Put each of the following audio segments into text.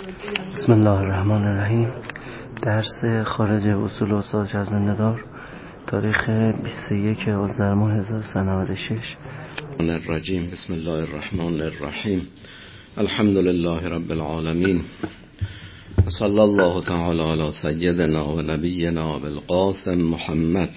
بسم الله الرحمن الرحیم. درس خارج اصول استاد جزم‌الندار تاریخ 21 آذر ماه 1396. الرجیم. بسم الله الرحمن الرحیم. الحمد لله رب العالمین. صلی الله تعالی علی سیدنا و نبینا بالقاسم محمد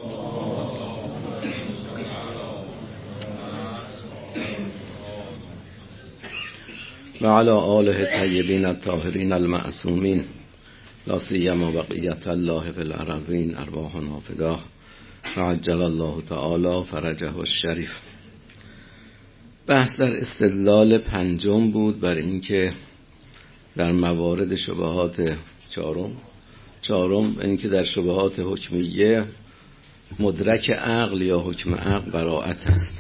و علی آله الطیبین الطاهرین المعصومین لا سیما بقیت الله فی الارضین ارواحنا فداه و عجل الله تعالی فرجه الشریف. بحث در استدلال پنجم بود بر اینکه در موارد شبهات چهارم اینکه در شبهات حکمیه مدرک عقل یا حکم عقل براءت است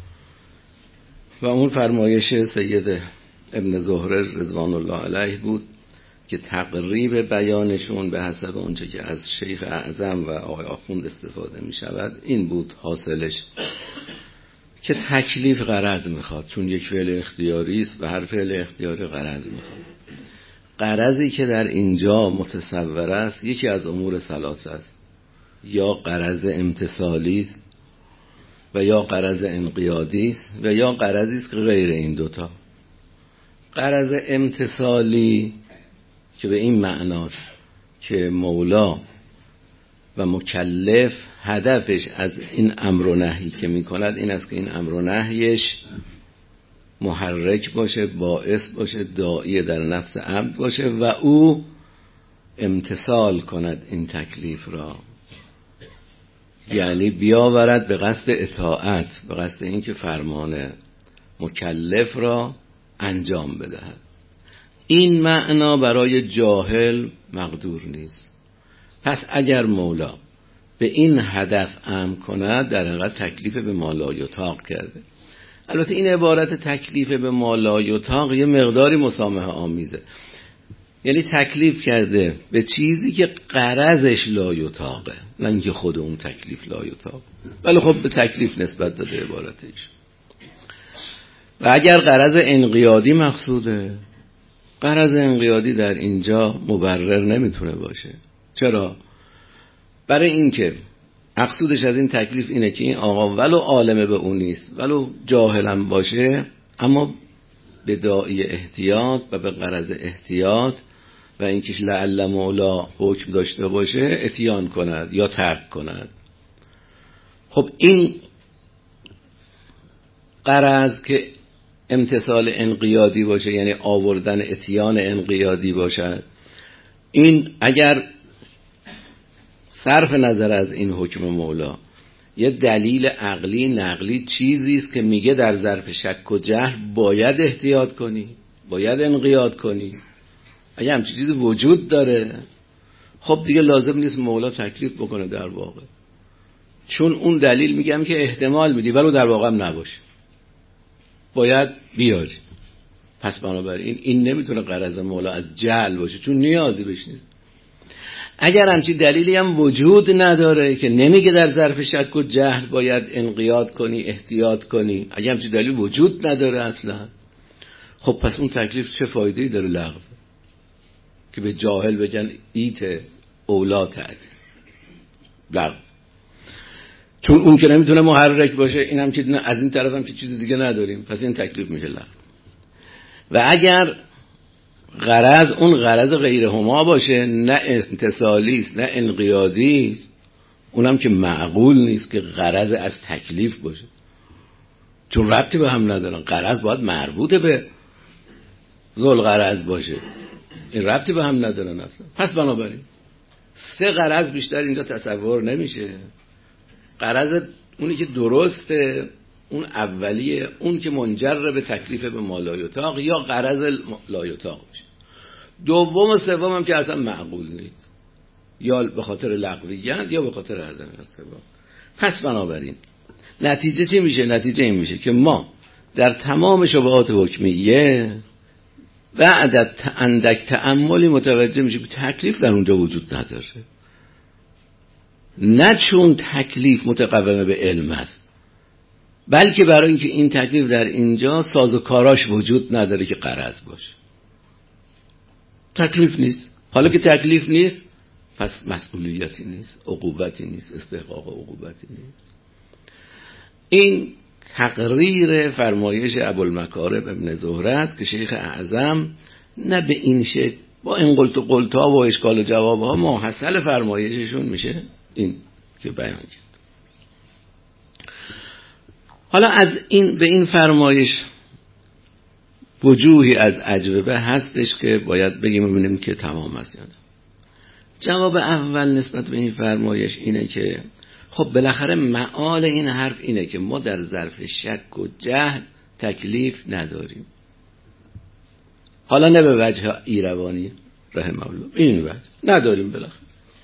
و اون فرمایش سید ابن زهره رضوان الله علیه بود که تقریب بیانشون به حسب اونچه که از شیخ اعظم و آقای آخوند استفاده می شود این بود حاصلش، که تکلیف غرض میخواد، چون یک فعل اختیاری است و هر فعل اختیاری غرض میخواد. غرضی که در اینجا متصور است یکی از امور ثلاثه است، یا غرض امتثالی است و یا غرض انقیادی است و یا غرضی است که غیر این دوتا. غرض امتثالی که به این معناست که مولا و مکلف هدفش از این امر و نهی که میکند این است که این امر و نهیش محرک باشه، باعث باشه، داعی در نفس عبد باشه و او امتثال کند این تکلیف را، یعنی بیاورد به قصد اطاعت، به قصد این که فرمان مکلف را انجام بدهد. این معنا برای جاهل مقدور نیست. پس اگر مولا به این هدف امر کند در حقیقت تکلیف به ما لا یطاق کرده. البته این عبارت تکلیف به ما لا یطاق یه مقداری مسامحه آمیزه، یعنی تکلیف کرده به چیزی که غرضش لا یطاقه، نه اینکه خود اون تکلیف لا یطاق، ولی خب به تکلیف نسبت داده عبارتش. و اگر غرض انقیادی مقصوده، غرض انقیادی در اینجا مبرر نمیتونه باشه. چرا؟ برای اینکه مقصودش از این تکلیف اینه که این آقا ولو عالمه به اون نیست، ولو جاهلم باشه، اما به داعی احتیاط و به غرض احتیاط و اینکه لعل مولا حکم داشته باشه اتیان کند یا ترک کند. خب این غرض که امتثال انقیادی باشه، یعنی آوردن اتیان انقیادی باشد، این اگر صرف نظر از این حکم مولا یه دلیل عقلی نقلی چیزی است که میگه در ظرف شک و جهل باید احتیاط کنی، باید انقیاد کنی، اگه همچین چیزی وجود داره، خب دیگه لازم نیست مولا تکلیف بکنه در واقع، چون اون دلیل میگم که احتمال میدی ولو در واقع هم نباشه، باید بیاری. پس بنابراین این نمیتونه غرض مولا از جهل باشه، چون نیازی بهش نیست. اگر همچین دلیلی هم وجود نداره که نمیگه در ظرف شک و جهل باید انقیاد کنی، احتیاط کنی، اگر همچین دلیلی وجود نداره اصلا، خب پس اون تکلیف چه فایده‌ای داره لغو؟ که به جاهل بگن ایت اولاتت لغو، چون اون که نمیتونه محرک باشه، این هم که از این طرف هم که چیز دیگه نداریم، پس این تکلیف میشه لغو. و اگر غرض اون غرض غیر هما باشه، نه امتثالی است نه انقیادی است، اونم که معقول نیست که غرض از تکلیف باشه، چون ربطی به هم ندارن. غرض باید مربوط به ذوالغرض باشه، این ربطی به هم ندارن اصلا. پس بنابراین سه غرض بیشتر اینجا تصور نمیشه. غرض اونی که درسته، اون اولیه، اون که منجر به تکلیف به ما لا یطاق یا غرض لا یطاق باشه. دوم و سوم هم که اصلا معقول نیست، یا به خاطر لغویت یا به خاطر عدم ارتباط. پس بنابراین نتیجه چی میشه؟ نتیجه این میشه که ما در تمام شبهات حکمیه بعد اندک تأملی متوجه میشه که تکلیف در اونجا وجود نداره، نه چون تکلیف متقوم به علم است، بلکه برای اینکه این تکلیف در اینجا سازوکاراش وجود نداره که غرض باشه. تکلیف نیست. حالا که تکلیف نیست پس مسئولیتی نیست، عقوبتی نیست، استحقاق عقوبتی نیست. این تقریر فرمایش ابوالمکارم ابن زهره است که شیخ اعظم نه به این شکل با این قلت و قلت‌ها و اشکال و جواب‌ها ماحصل فرمایششون میشه این که بیان کرد. حالا از این به این فرمایش وجوهی از اجوبه هستش که باید بگیم ببینیم که تمام است یا نه. جواب اول نسبت به این فرمایش اینه که خب بالاخره معال این حرف اینه که ما در ظرف شک و جهل تکلیف نداریم. حالا نه به وجه ایروانی رحمه الله، این وجه نداریم بالاخره.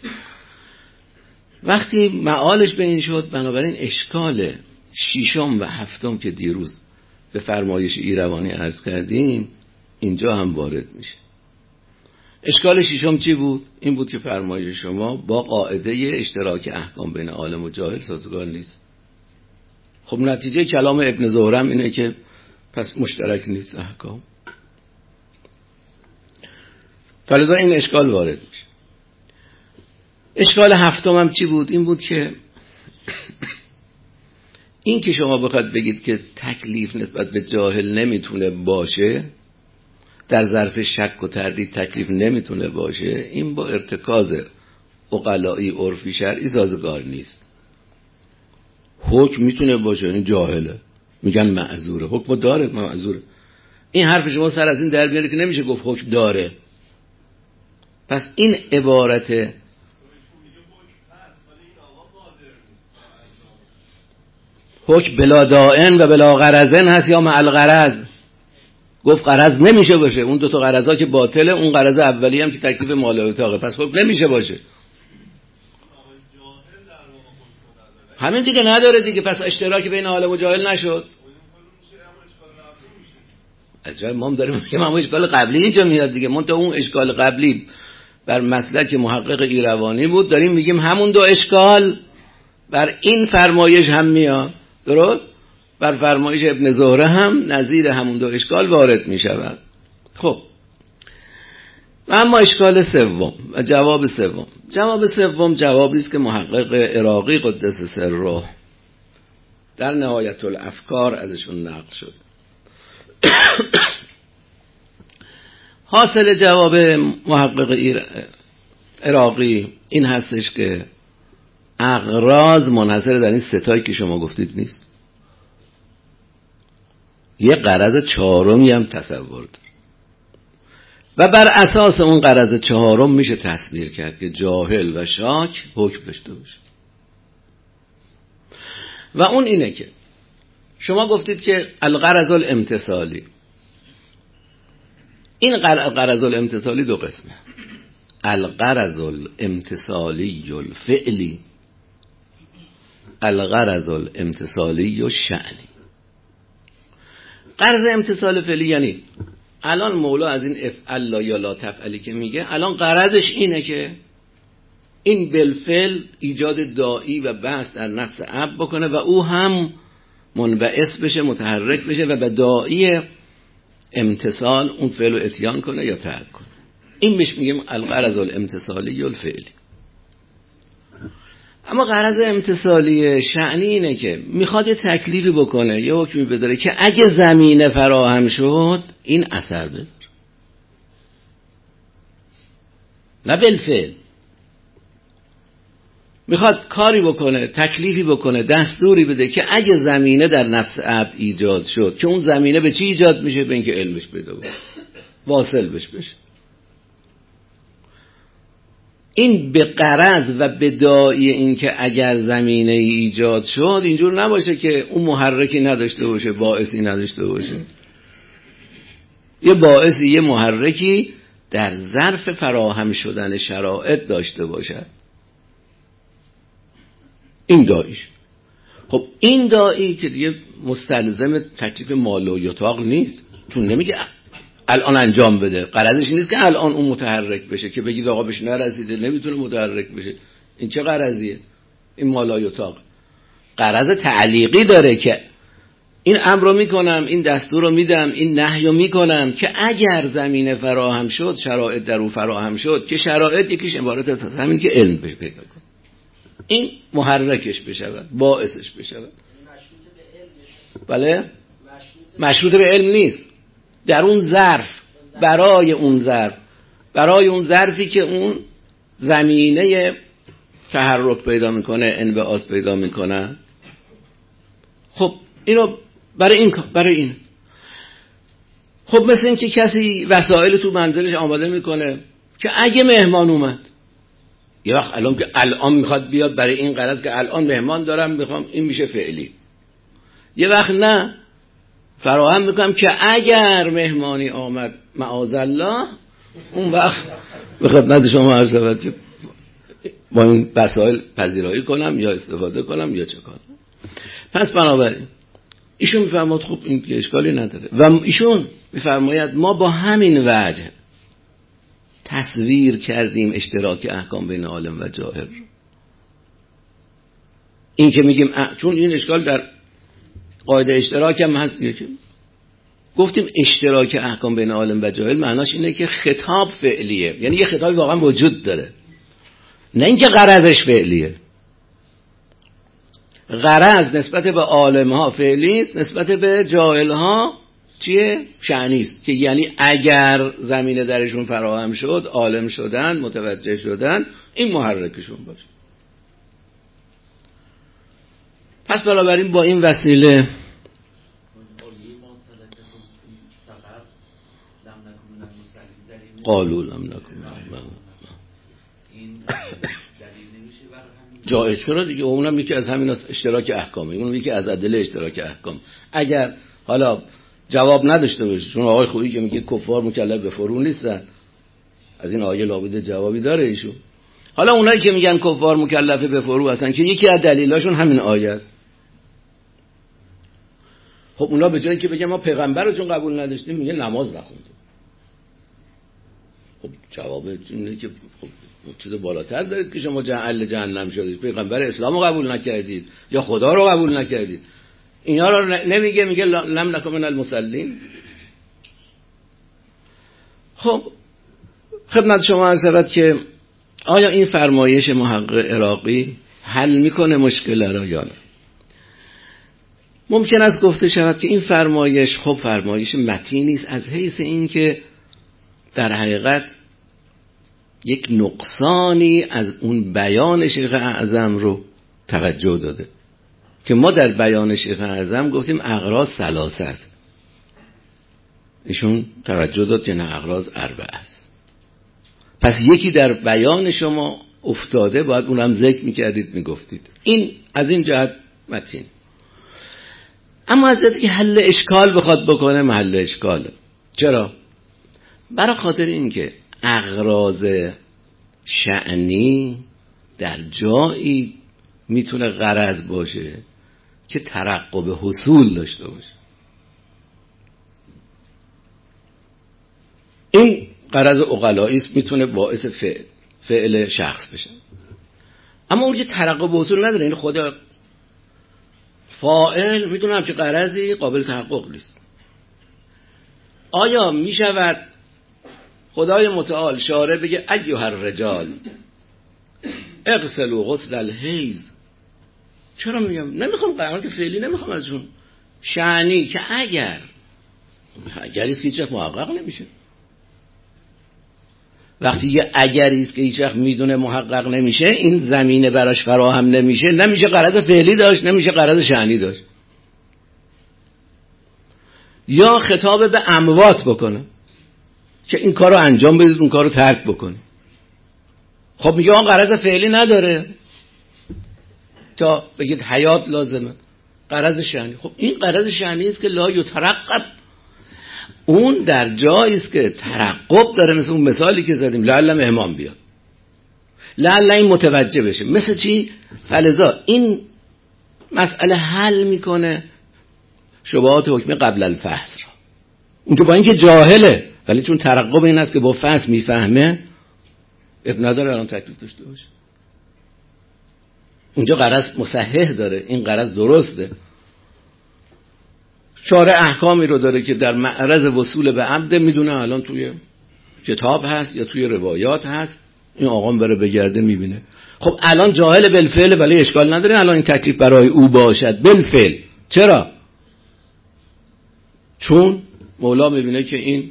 وقتی معالش به این شد، بنابراین اشکال ششم و هفتم که دیروز به فرمایش ایروانی عرض کردیم اینجا هم وارد میشه. اشکال ششم چی بود؟ این بود که فرمایش شما با قاعده اشتراک احکام بین عالم و جاهل سازگار نیست. خب نتیجه کلام ابن زهرم اینه که پس مشترک نیست احکام. فلذا این اشکال وارد میشه. اشکال هفتم هم چی بود؟ این بود که این که شما بخواد بگید که تکلیف نسبت به جاهل نمیتونه باشه، در ظرف شک و تردید تکلیف نمیتونه باشه، این با ارتکاز عقلایی عرفی شرعی سازگار نیست. حکم میتونه باشه، این جاهله میگن معذوره، حکم داره معذوره. این حرف شما سر از این در میاره که نمیشه گفت حکم داره. پس این عبارت حکم بلا دائن و بلا غرضن هست یا مع الغرض. گفت غرض نمیشه باشه، اون دو تا غرضا که باطله، اون غرض اولی هم که تکلیف مال و اتاقه، پس حکم نمیشه باشه. همین دیگه نداره دیگه، پس اشتراکی بین عالم و جاهل نشد. عجب، ما هم داریم که همون اشکال قبلی اینجا میاد دیگه. من تا اون اشکال قبلی بر مسلک محقق ایروانی بود، داریم میگیم همون دو اشکال بر این فرمایش هم میاد. درست؟ بر فرمایش ابن زهره هم نظیر همون دو اشکال وارد می شود. خب و اما اشکال سوم و جواب سوم. جواب سوم جوابی است که محقق عراقی قدس سره در نهایت الافکار ازشون نقل شد. حاصل جواب محقق عراقی این هستش که اغراض منحصر در این ستایی که شما گفتید نیست. یه غرض چهارمی هم تصور داره و بر اساس اون غرض چهارم میشه تصویر کرد که جاهل و شاک حکم داشته باشه. و اون اینه که شما گفتید که الغرض الامتصالی، این غرض الامتصالی دو قسمه، الغرض الامتصالی الفعلی، الغرض الامتصالی الشأنی. غرض امتصال فعلی یعنی الان مولا از این افعل لا یا لا تفعلی که میگه، الان غرضش اینه که این بالفعل ایجاد داعی و بحث در نفس عبد بکنه و او هم منبعث بشه، متحرک بشه و به داعی امتصال اون فعل رو اتیان کنه یا ترک کنه. این بهش میگیم الغرض الامتصالی الفعلی. اما غرض امتصالی شأنی اینه که میخواد یه تکلیفی بکنه، یه حکمی بذاره که اگه زمینه فراهم شد این اثر بذاره، نه بالفعل. میخواد کاری بکنه، تکلیفی بکنه، دستوری بده که اگه زمینه در نفس عبد ایجاد شد، که اون زمینه به چی ایجاد میشه؟ به اینکه علمش پیدا بشه، واصل بشه. این به غرض و به داعی این که اگر زمینه ایجاد شد، اینجور نباشه که اون محرکی نداشته باشه، باعثی نداشته باشه. یه باعثی، یه محرکی در ظرف فراهم شدن شرایط داشته باشد. این داعیش. خب این داعی که دیگه مستلزم تکلیف مال و یطاق نیست، چون نمیگه الان انجام بده. غرضش نیست که الان اون متحرک بشه که بگید آقا بهش نرسیده نمیتونه متحرک بشه. این چه غرضیه؟ این مال و یطاق. غرض تعلیقی داره که این امر رو میکنم، این دستور رو میدم، این نهی رو میکنم که اگر زمینه فراهم شد، شرایط در اون فراهم شد، که شرایط یکیش عبارت از همین که علم پیدا کن، این محرکش بشود، باعثش بشود. بله؟ مشروط به علم نیست. در اون ظرف، برای اون ظرفی که اون زمینه تحرک پیدا میکنه، انبعاث پیدا میکنه. خب اینو برای این خب مثل این که کسی وسایل تو منزلش آماده میکنه که اگه مهمان اومد، یه وقت الان میخواد بیاد برای این غرض که الان مهمان دارم میخوام، این میشه فعلی. یه وقت نه، فراهم میکنم که اگر مهمانی آمد معاذالله، اون وقت به خدمت شما عرض شود که با این وسایل پذیرایی کنم یا استفاده کنم یا چه کنم. پس بنابراین ایشون میفرماید خب این اشکالی نداره و ایشون میفرماید ما با همین وجه تصویر کردیم اشتراک احکام بین عالم و جاهل. این که میگیم چون این اشکال در قاعده اشتراک هم هست، گفتیم اشتراک احکام بین عالم و جاهل معناش اینه که خطاب فعلیه، یعنی یه خطابی واقعا وجود داره، نه اینکه غرضش فعلیه. غرض نسبت به عالم ها فعلی است، نسبت به جاهل ها چیه؟ شأنی است، که یعنی اگر زمینه درشون فراهم شد، عالم شدن، متوجه شدن، این محرکشون باشه. پس بنابراین با این وسیله قالوا لم نکن جایز چرا دیگه، اونم یکی از همین اشتراک احکامه، اون یکی از ادله اشتراک احکام. اگر حالا جواب نداشته باشه، چون آقای خویی که میگه کفار مکلف به فرو نیستن، از این آیه لابد جوابی داره ایشون. حالا اونایی که میگن کفار مکلف به فرو هستن، که یکی از دلیلاشون همین آیه است، خب اونا به جایی که بگن ما پیغمبر رو چون قبول نداشتیم، میگه نماز نخوندیم. خب جواب اینه که خب چیز بالاتر دارید که شما اهل جهنم شدید، پیغمبر اسلام رو قبول نکردید یا خدا رو قبول نکردید. اینا رو نمیگه، میگه لم نکن من المصلین. خب خدمت شما عرض شود که آیا این فرمایش محقق عراقی حل میکنه مشکل را یا نه؟ ممکن است گفته شود که این فرمایش خب فرمایش متینی است، از حیث این که در حقیقت یک نقصانی از اون بیان شیخ اعظم رو توجه داده، که ما در بیان شیخ اعظم گفتیم اغراض ثلاثه است، ایشون توجه داد که نه، اغراض اربعه است. پس یکی در بیان شما افتاده، باید اونم ذکر میکردید، میگفتید. این از این جهت متین. اما از جهتی که حل اشکال بخواد بکنه، محل اشکاله. چرا؟ برای خاطر این که اغراض شأنی در جایی میتونه غرض باشه که ترقب حصول داشته باشه. این غرض عقلایی است، میتونه باعث فعل شخص بشه. اما اون که ترقب حصول نداره، این خدا فاعل میتونه همچه غرضی قابل تحقق نیست. آیا میشود خدای متعال شارع بگه ایها الرجال اغسلوا غسل الحیض؟ چرا میگم نمیخوام قرار که فعلی نمیخوام ازشون، شأنی که اگریست که هیچ وقت محقق نمیشه. وقتی یه اگریست که هیچ وقت میدونه محقق نمیشه، این زمینه براش فراهم نمیشه، نمیشه غرض فعلی داشت، نمیشه غرض شأنی داشت. یا خطاب به اموات بکنه که این کارو انجام بدید، اون کارو ترک بکنید. خب میگه اون غرض فعلی نداره تا بگید حیات لازمه، غرض شأنی. خب این غرض شأنی است که لا یترقب، اون در جایی است که ترقب داره، مثل اون مثالی که زدیم لعل مهمان بیاد، لعل این متوجه بشه. مثل چی؟ فلذا این مسئله حل میکنه شبهات حکم قبل الفحص را. اون که با اینکه جاهله، ولی چون ترقب این است که با فحص میفهمه، اب نداره الان تکلیف داشته باشه. اونجا غرض مصحح داره، این غرض درسته. شارع احکامی رو داره که در معرض وصول به عبد، میدونه الان توی کتاب هست یا توی روایات هست، این آقا بره بگرده میبینه. خب الان جاهل بالفعل، ولی اشکال نداره الان این تکلیف برای او باشد بالفعل. چرا؟ چون مولا میبینه که این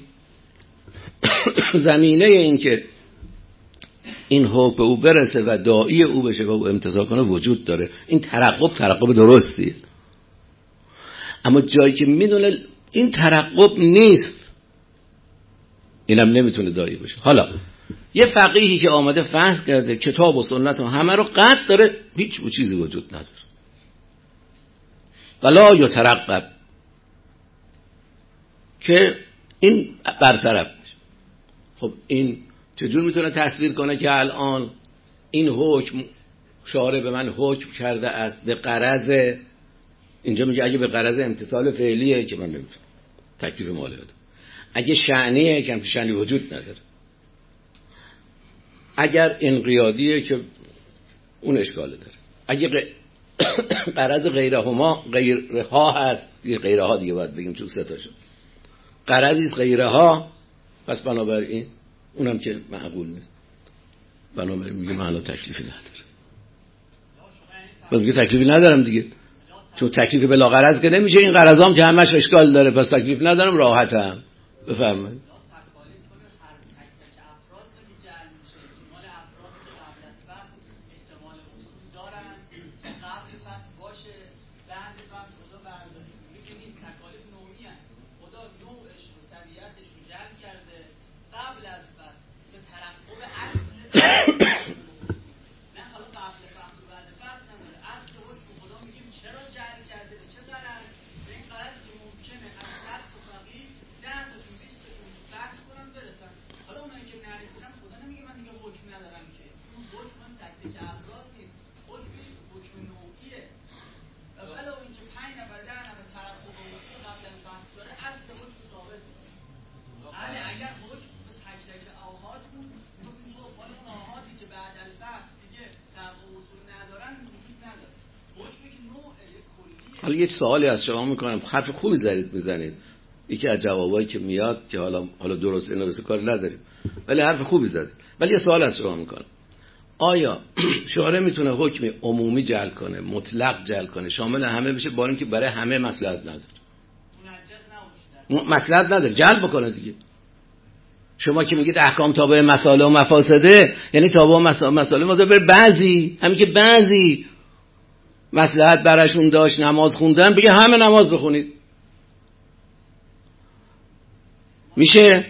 زمینه این که این حکم به او برسه و داعی او بشه و او امتثال کنه وجود داره. این ترقب درستیه. اما جایی که میدونه این ترقب نیست، اینم نمیتونه داعی بشه. حالا یه فقیهی که آمده فحص کرده کتاب و سنت و همه رو قطع داره، هیچ چیزی وجود نداره، ولا یترقب، که این برطرف بشه. خب این چجور میتونه تصویر کنه که الان این حکم شارع به من حکم کرده است به غرض، اینجا میگه اگه به غرض امتثال فعلیه که من نمیتونم تکلیف مالی بدم، اگه شأنیه که همچین شأنی وجود نداره، اگر انقیادیه که اون اشکال داره، اگه غرض غیرها هست، غیرها دیگه باید بگیم چون سه تا شد، غرضیست غیرها، پس بنابراین اونم که معقول نیست، بنابراین میگه من الان تکلیفی نداره. باز میگه تکلیفی ندارم دیگه، چون تکلیف بلا غرض که نمیشه، این غرضام که همش اشکال داره، پس تکلیف ندارم، راحتم. بفرمایید. حالا یه سوالی از شما میکنم، حرف خوبی میزنید، یکی از جوابایی که میاد که حالا درست اینو کار نداریم، ولی حرف خوبی زدید. ولی یه سوال از شما میکنم، آیا شارع میتونه حکم عمومی جعل کنه، مطلق جعل کنه، شامل همه بشه، با اینکه برای همه مصلحت نداره؟ مصلحت نداره، جعل بکنه دیگه. شما که میگید احکام تابع مصالح و مفاسده، یعنی تابع مصالح ما بر بعضی، همین که بعضی مصلحت براشون داشت نماز خوندن، بگه همه نماز بخونید. میشه؟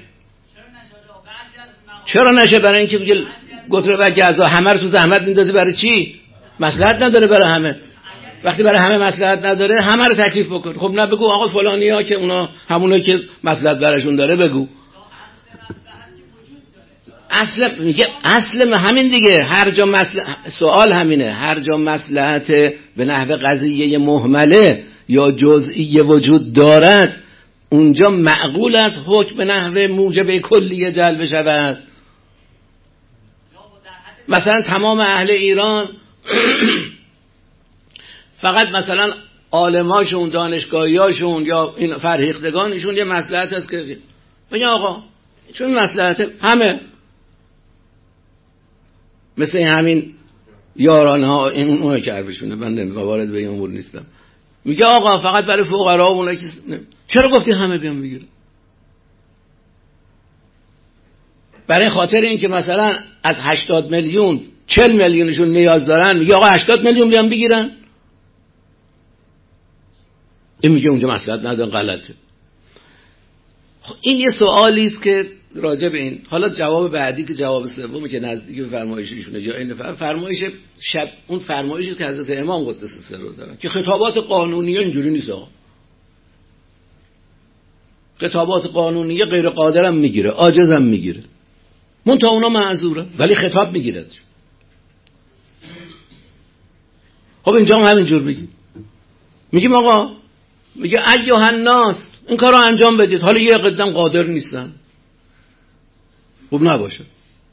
چرا نشه؟ برای اینکه بگه گتره و گزا همه رو تو زحمت میندازی، برای چی؟ مصلحت نداره برای همه. وقتی برای همه مصلحت نداره، همه رو تکلیف بکن. خب نه بگو آقا فلانیا که اونا همونایی که مصلحت براشون داره بگو. اصل همین دیگه، هر جا سوال همینه، هر جا مصلحت به نحو قضیه مهمله یا جزئیه وجود دارد، اونجا معقول است حکم به نحو موجب کلیه جلب شود. مثلا تمام اهل ایران فقط مثلا عالماشون، دانشگاهیاشون یا این فرهیختگانشون یه مصلحت هست که بگن آقا چون مصلحت همه، مثل همین یاران ها، این اون که عرفشونه، من وارد به این امور نیستم، میگه آقا فقط برای فقرا و اونایی که چرا گفتی همه بیان بگیرن؟ برای خاطر این که مثلا از 80 میلیون 40 میلیونشون نیاز دارن، میگه آقا 80 میلیون بیان بگیرن. این میگه اونجا مصلحت ندارن، غلطه. این یه سوالی است که راجع به این. حالا جواب بعدی که جواب سومی که نزدیک به فرمایششونه یا این فرمایش اون فرمایشی که حضرت امام قدس سر رو دارن که خطابات قانونیه اینجوری نیست آقا. خطابات قانونیه غیر قادرم میگیره، عاجزم میگیره، منتها اونا معذوره ولی خطاب میگیره. خب اینجا هم همینجور میگیم آقا، میگه ایها الناس این کارو انجام بدید. حالا یه قدم قادر نیستن، خوب نباشه.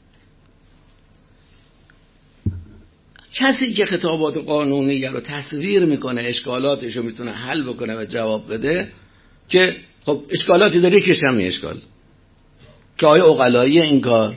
کسی که خطابات قانونی رو تصویر میکنه، اشکالاتش رو میتونه حل بکنه و جواب بده، که خب اشکالاتی داره، یکیش همین اشکال که آیا عقلایی این کار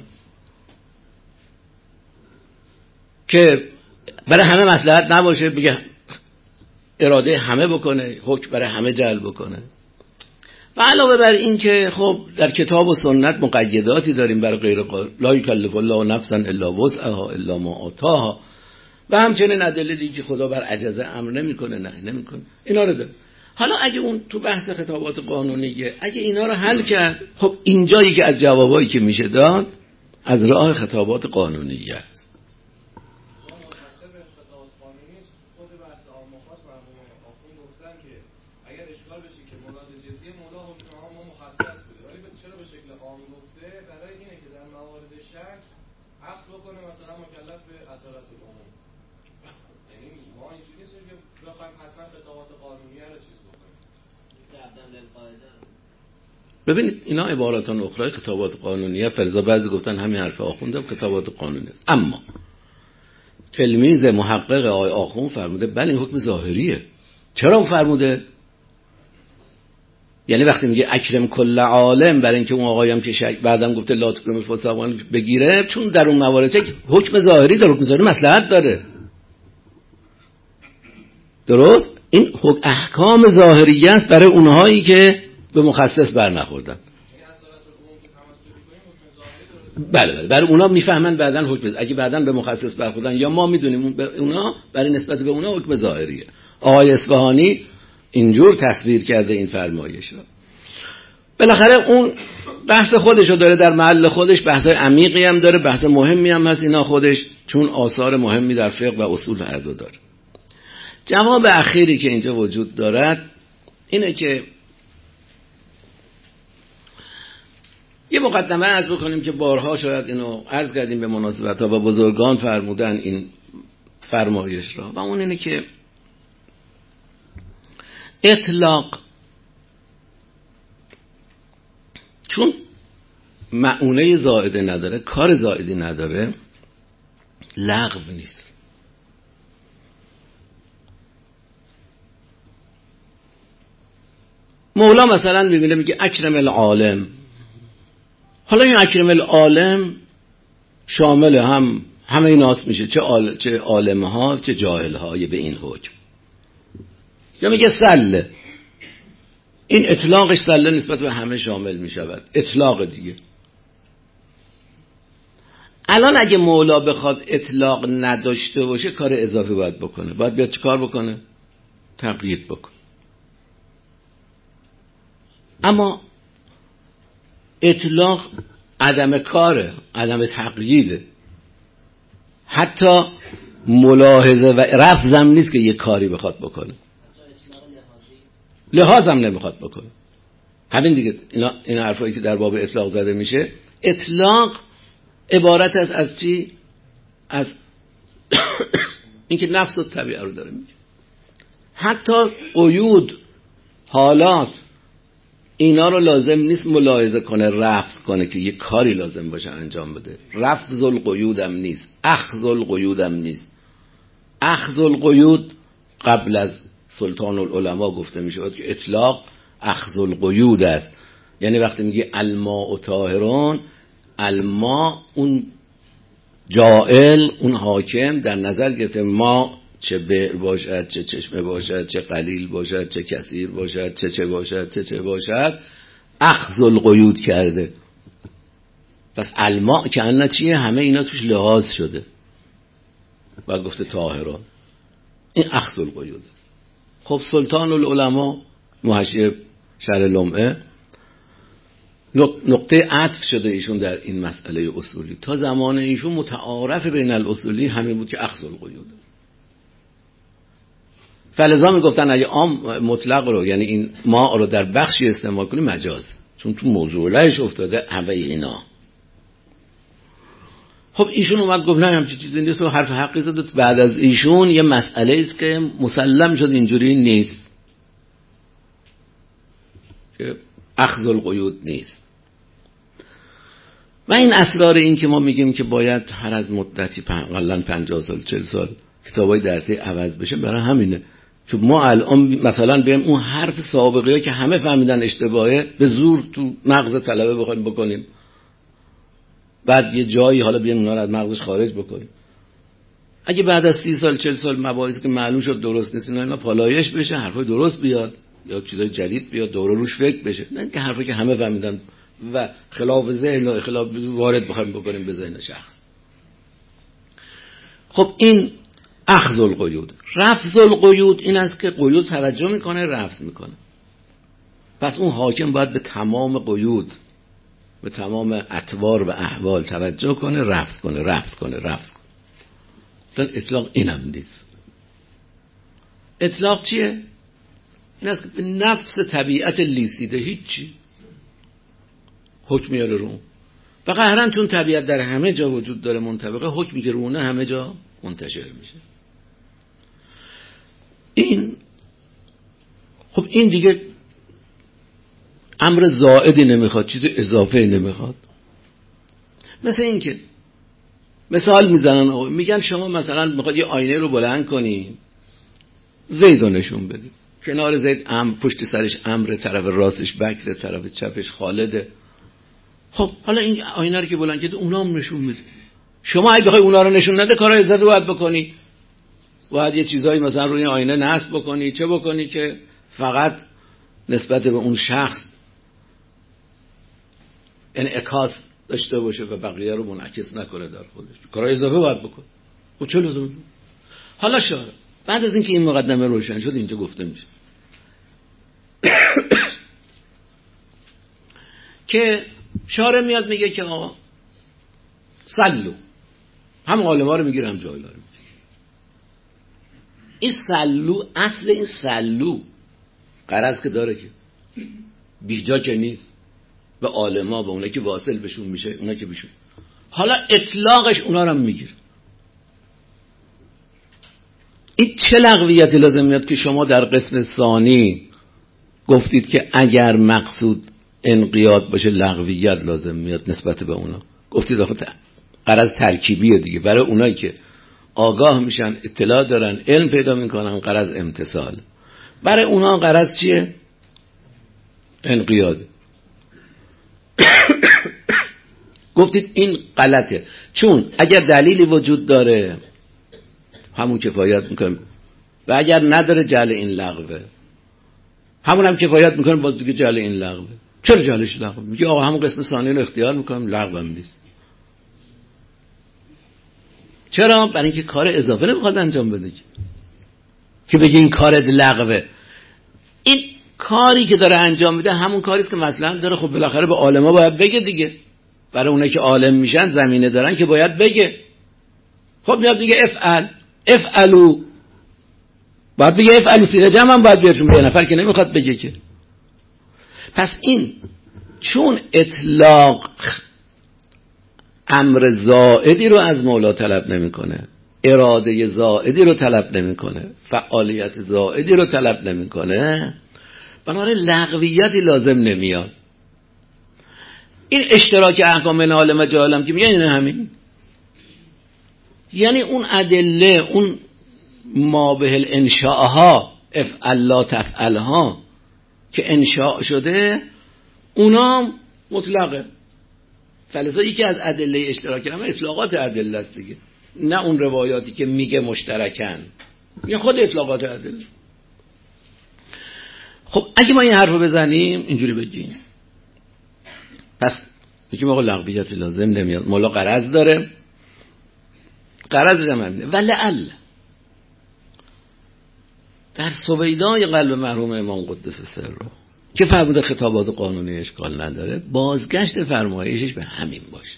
که برای همه مصلحت نباشه، بگه اراده همه بکنه، حکم برای همه جلب بکنه. و علاوه بر این که خب در کتاب و سنت مقیداتی داریم برای غیر قادر، لا یکلف الله نفسا الا وسعها الا ما آتاها، و همچنین ادله دیگه که خدا بر عجزه امر نمیکنه، نه نمیکنه، اینا رو داره. حالا اگه اون تو بحث خطابات قانونیه، اگه اینا رو حل کرد، خب اینجایی که از جوابایی که میشه داد از راه خطابات قانونیه است. ببینید اینا عباراتان اخرى خطابات قانونیه، فلزا بعضی گفتن همین حرف آخوندم خطابات قانونیه. اما تلمیذ محقق آقای آخوند فرموده بله این حکم ظاهریه. چرا فرموده؟ یعنی وقتی میگه اکرم کل عالم، برای اینکه اون آقایی هم که بعدم گفته لا تکرم الفسقان بگیره، چون در اون موارد حکم ظاهری داره، حکم ظاهری مصلحت داره. درست؟ این احکام ظاهریه است برای اونهایی که به مخصص بر نخوردن. بله برای اونا میفهمن بعدن حکم، اگه بعدن به مخصص برخوردن یا ما میدونیم اونا برای نسبت به اونا حکم ظاهریه. آقای اصفهانی اینجور تصویر کرده این فرمایش را. بالاخره اون بحث خودشو داره، در محل خودش بحثای عمیقی هم داره، بحث مهمی هم هست اینا خودش، چون آثار مهمی در فقه و اصول هر دو داره. جواب اخیری که اینجا وجود دارد اینه که یه مقدمه عرض بکنیم که بارها شاید اینو عرض کردیم به مناسبت‌ها و بزرگان فرمودن این فرمایش را، و اون اینه که اطلاق چون معنی زائده نداره، کار زائدی نداره، لغو نیست. مولا مثلا میبینه میگه اکرم العالم، حالا این اکرم العالم شامل همه ایناست میشه، چه عالم ها چه جاهل های به این حکم. یا میگه سله، این اطلاقش سله نسبت به همه شامل میشود، اطلاق دیگه. الان اگه مولا بخواد اطلاق نداشته باشه کار اضافی باید بکنه، باید بیاد چه کار بکنه؟ تقیید بکنه. اما اطلاق عدم کاره، عدم تقییده، حتی ملاحظه و رفضم نیست که یه کاری بخواد بکنه، لحاظم نمیخواد بکنه. همین دیگه این حرفایی که در باب اطلاق زده میشه، اطلاق عبارت است از چی؟ از اینکه نفس و طبیعه رو داره میگه. حتی قیود، حالات، اینا رو لازم نیست ملاحظه کنه، رفض کنه که یه کاری لازم باشه انجام بده. رفض القیودم نیست، اخذ القیودم نیست. اخذ القیود قبل از سلطان العلماء گفته می شود که اطلاق اخذ القیود است. یعنی وقتی میگه الماء طاهرون، الماء اون جائل، اون حاکم در نظر گرفته، ما چه بئر باشد، چه چشمه باشد، چه قلیل باشد، چه کثیر باشد، چه باشد، چه باشد، اخذ القیود کرده. پس الماء که انه چیه؟ همه اینا توش لحاظ شده و گفته طاهران، این اخذ القیود است. خب سلطان العلماء محشی شرح لمعه نقطه عطف شده ایشون در این مسئله اصولی. تا زمان ایشون متعارف بین الاصولی همین بود که اخذ القیود است. فلذا میگفتن اگه عام مطلق رو، یعنی این ما رو در بخشی استعمال کنیم مجاز، چون تو موضوع لهش افتاده همه اینا. خب ایشون اومد گفت نه همچین چیزی نیست و حرف حقی زد. بعد از ایشون یه مسئله است که مسلم شد اینجوری نیست، که اخذ القیود نیست. و این اسرار این که ما میگیم که باید هر از مدتی مثلا 50 سال 40 سال کتابای درسی عوض بشه، برای همینه که ما الان مثلا بیم اون حرف سابقه ها که همه فهمیدن اشتباهه به زور تو مغز طلبه بخوایم بکنیم، بعد یه جایی حالا بیایم اونا رو از مغزش خارج بکنیم. اگه بعد از 30 سال 40 سال مباحثی که معلوم شد درست نیست اینا پالایش بشه، حرفای درست بیاد یا چیزای جدید بیاد، دوره روش فکر بشه، نه اینکه حرفی که همه فهمیدن و خلاف ذهن و خلاف وارد بخوایم بکنیم به ذهن شخص. خب این اخذ القیود. رفض القیود این است که قیود توجه میکنه، رفض میکنه. پس اون حاکم باید به تمام قیود، به تمام اطوار و احوال توجه کنه، رفض کنه. مثلا اطلاق اینم نیست. اطلاق چیه؟ این است که به نفس طبیعت لیسیده هیچی حکم میاره رو اون. و قهرن چون طبیعت در همه جا وجود داره منطبقه، حکمی که رو اونه همه جا منتشر میشه. این دیگه امر زائدی نمیخواد، چیز اضافه نمیخواد. مثل این که مثال میزنن، میگن شما مثلا میخواد یه آینه رو بلند کنی، زید رو نشون بدی، کنار زید پشت سرش امر، طرف راستش بکر، طرف چپش خالده. خب حالا این آینه رو که بلند کرده اونا هم نشون میده. شما اگه بخوای اونا رو نشون نده کارهای زد رو باید بکنی، باید یه چیزایی مثلا روی آینه نصب بکنی، چه بکنی که فقط نسبت به اون شخص انعکاس داشته باشه و بقیه رو منعکس نکنه در خودش. کارهای اضافه باید بکن. خب چه لزومه؟ حالا شاره بعد از اینکه این مقدمه روشن شد اینجا گفته میشه که شاره میاد میگه که آقا سلو، هم عالما رو میگیره هم جاهلا رو میگیره. این سلو، اصل این سلو غرض که داره که بیجا که نیست، به عالما، به اونایی که واصل بهشون میشه، اونایی که بهشون، حالا اطلاقش اونا رو هم میگیره. این چه لغویتی لازم میاد که شما در قسم ثانی گفتید که اگر مقصود انقیاد باشه لغویت لازم میاد نسبت به اونا. گفتید آخه غرض ترکیبیه دیگه، برای اونایی که آگاه میشن، اطلاع دارن، علم پیدا میکنن، غرض امتثال. برای اونا غرض چیه؟ انقیاد. گفتید این غلطه، چون اگر دلیلی وجود داره همون کفایت میکنه و اگر نداره جعل این لغوه، همون هم کفایت میکنه باز دیگه جعل این لغوه. چرا جعلش لغوه؟ میگه آقا همون قسم ثانی رو اختیار میکنم، لغو هم نیست. چرا؟ برای اینکه کار اضافه نمیخواد انجام بده که بگه این کارت لغوه. این کاری که داره انجام میده همون کاریست که مثلا داره. خب بالاخره به عالما باید بگه دیگه، برای اونایی که عالم میشن، زمینه دارن، که باید بگه. خب میاد میگه افعلو، باید بگه افعلو، سیغه جمع هم باید بیاد، چون به نفر که نمیخواد بگه که. پس این چون اطلاق امر زائدی رو از مولا طلب نمیکنه، اراده زائدی رو طلب نمیکنه، فعالیت زائدی رو طلب نمیکنه، بنابراین لغویتی لازم نمیاد. این اشتراک احکام بین عالم و جاهلم که میگن اینه همین، یعنی اون ادله، اون ما به الانشاء ها، افعل لا تفعل ها که انشاء شده، اونا مطلقه. فلذا یکی از ادله اشتراک همه اطلاقات ادله است دیگه، نه اون روایاتی که میگه مشترکن، یا خود اطلاقات ادله. خب اگه ما این حرف رو بزنیم اینجوری بگیم، پس میگیم آقا لغویت لازم نمیاد، مولا غرض داره، غرضش هم همینه. ولعل در سویدای قلب مرحوم امام قدس سره که فرموده خطابات قانونی اشکال نداره، بازگشت فرمایشش به همین باشه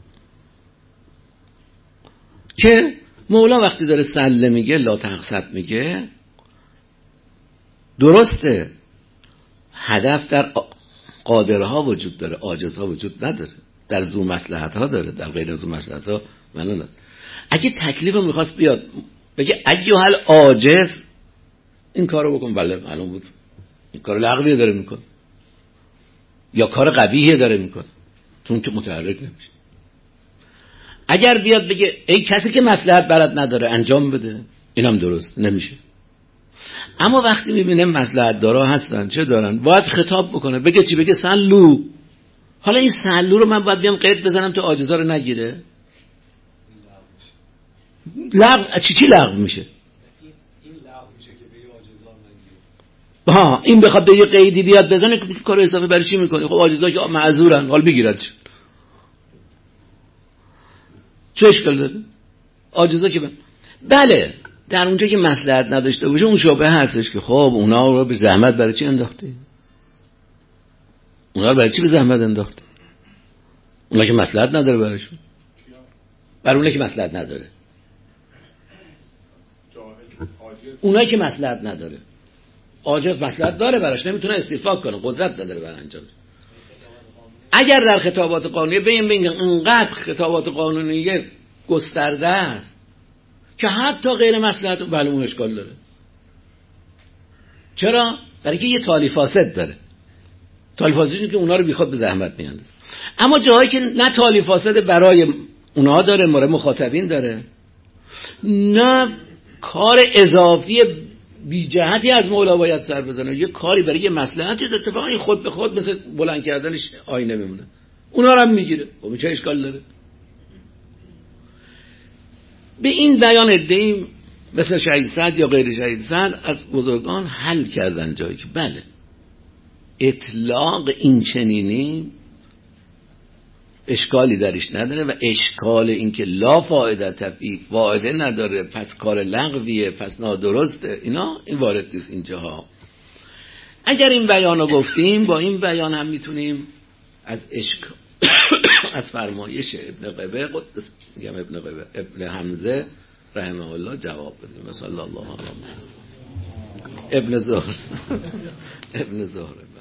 که مولا وقتی داره سله میگه، لا تقصد میگه، درسته هدف در قادرها وجود داره، عاجزها وجود نداره، در ذو مصلحت ها داره، در غیر ذو مصلحت ها نداره. اگه تکلیف رو میخواست بیاد بگه ایوهل عاجز این کارو بکن، بله معلوم بود این کار لغویه داره میکن یا کار قبیحه داره میکن، چون که متحرک نمیشه. اگر بیاد بگه ای کسی که مصلحت برات نداره انجام بده، اینم درست نمیشه. اما وقتی میبینه مصلحت دارا هستن چه دارن باید خطاب بکنه، بگه چی؟ بگه سلو. حالا این سلو رو من باید بیام قید بزنم تو عاجزا رو نگیره؟ لغو چی لغو میشه؟ این بخواد به یه قیدی بیاد بزنه که کار اضافه برای چی میکنی؟ خب عاجزا که معذورن، حال بگیرد چه اشکال داره؟ عاجزا که بله در اونجا که مصلحت نداشته باشه اون شبهه هستش که خب اونا رو به زحمت برای چی انداخته؟ اونا رو برای چی به زحمت انداخته؟ اونا که مصلحت نداره براشون، برای اونا که مصلحت نداره، اونا که مصلحت نداره. عاجز مصلحت داره براش، نمیتونه استیفا کنه، قدرت نداره برای انجامش. اگر در خطابات قانونی بگیم انقدر خطابات قانونی گسترده است که حتی غیر مصلحت بله اون اشکال داره. چرا؟ برای که یه تالی فاسد داره. تالی فاسدی که اونا رو بیخود به زحمت میاندازه. اما جایی که نه تالی فاسد برای اونها داره، برای مخاطبین داره، نه کار اضافی بی جهتی از مولا باید سر بزنه، یه کاری برای یه مصلحتی اتفاقا این خود به خود مثل بلند کردنش آینه میمونه، اونا رو هم میگیره. خب چه اشکال داره؟ به این بیان ادعیم مثل شهید سعد یا غیر شهید سعد از بزرگان حل کردن جایی که بله اطلاق این چنینی اشکالی درش نداره و اشکال این که لا فایده تفی فایده نداره پس کار لغویه پس نادرسته اینا این وارد نیست اینجاها. اگر این بیان رو گفتیم با این بیان هم میتونیم از اشکال از فرمایش ابن قبه میگم ابن قبه ابن حمزه رحمه الله جواب بدیم. صلی الله علیه ابن زهر ابن زهر